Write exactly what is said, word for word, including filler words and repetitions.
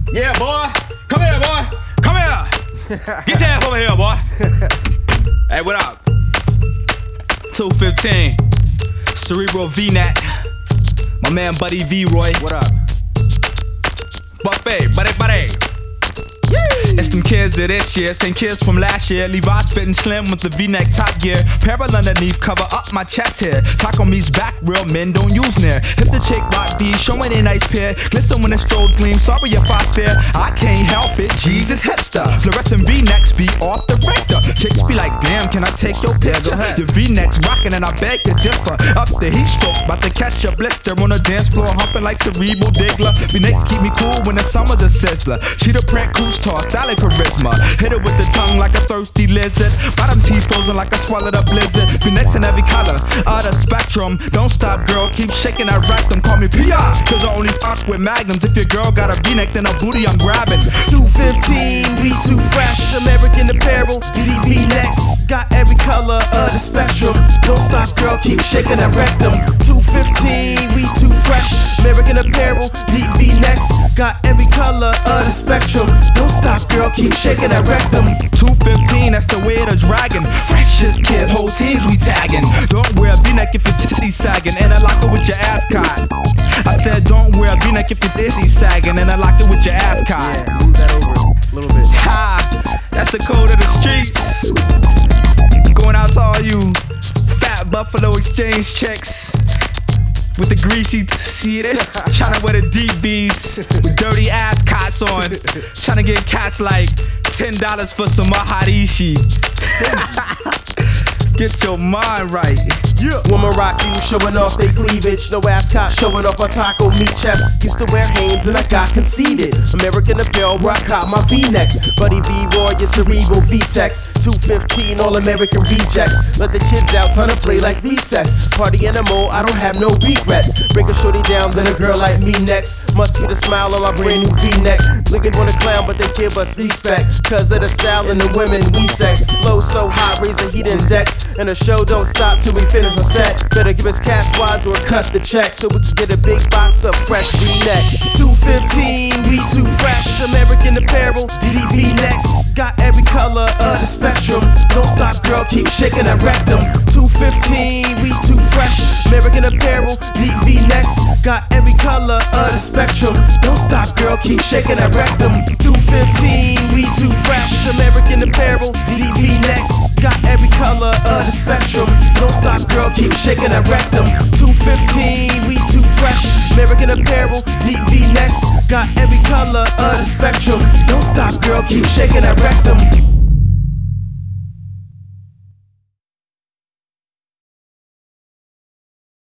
Yeah, boy. Come here, boy. Come here. Get your ass over here, boy. Hey, what up? two fifteen. Cerebral V-Neck. My man Buddy V-Roy. What up? Buffet, buddy, buddy. It's them kids of this year, same kids from last year. Levi spittin' slim with the V-neck top gear. Parallel underneath, cover up my chest here. Talk on me's back, real men don't use near. Hit the chick rock B, showing a nice pair. Glisten when the strobe gleam, sorry if I stare. I can't help it, Jesus hipster. Fluorescent V-necks be off the rector. Chicks be like, damn, can I take your picture? Your V-necks rockin' and I beg to differ. Up the heat stroke, bout to catch a blister. On the dance floor, humping like cerebral diggler. V-necks keep me cool when the summer's a sizzler. Cheetah print, cruise toss, style charisma. Hit it with the tongue like a thirsty lizard. Bottom teeth frozen like a swallowed up blizzard. V-necks in every color of the spectrum. Don't stop, girl, keep shaking that rectum. Call me P I, cause I only fuck with magnums. If your girl got a V-neck, then a booty I'm grabbing. two fifteen, we too fresh. American apparel, D V necks. Got every color of the spectrum. Don't stop, girl, keep shaking that rectum. two fifteen, we too fresh. American apparel, D V necks. Got every color of the spectrum. Don't stop, girl, keep shaking that rectum. two fifteen, that's the way of the dragon. Freshest kids, whole teams we tagging. Don't wear a V-neck if your titties sagging, and I lock it with your ass caught. I said don't wear a V-neck if your titties sagging, and I locked it with your ass caught. Yeah, move that over a little bit. Ha, that's the code of the streets. Going out to all you fat Buffalo Exchange chicks with the greasy, see this? Tryna wear the D Bs with dirty ass cots on. Tryna get cats like ten dollars for some maharishi. Get your mind right. Yeah. Woman rock you, showing off their cleavage. No ass cop showing off my taco meat chest. Used to wear Hanes and I got conceited. American apparel, where I caught my V-necks. Buddy V-Roy, your cerebral V-Tex. two fifteen, all American rejects. Let the kids out, time to play like recess. Party animal, I don't have no regrets. Break a shorty down, then a girl like me next. Must be the smile on our brand new V-neck. Looking for the clown, but they give us respect. Cause of the style and the women we sex. Flow so hot, raising heat index. And the show don't stop till we finish the set. Better give us cash wads or cut the check so we can get a big box of fresh V-necks. two fifteen, we too fresh. American apparel, D V necks. Got every color of the spectrum. Don't stop, girl, keep shaking that rectum. two fifteen, we too fresh. American apparel, D V necks. Got every color of the spectrum. Don't stop, girl, keep shaking that rectum. two fifteen, we too fresh. American apparel, D V necks. Got every color of the spectrum. Don't stop, girl, keep shaking that rectum. two fifteen, we too fresh. American apparel, D V necks. Got every color of the spectrum. Don't stop, girl, keep shaking that rectum.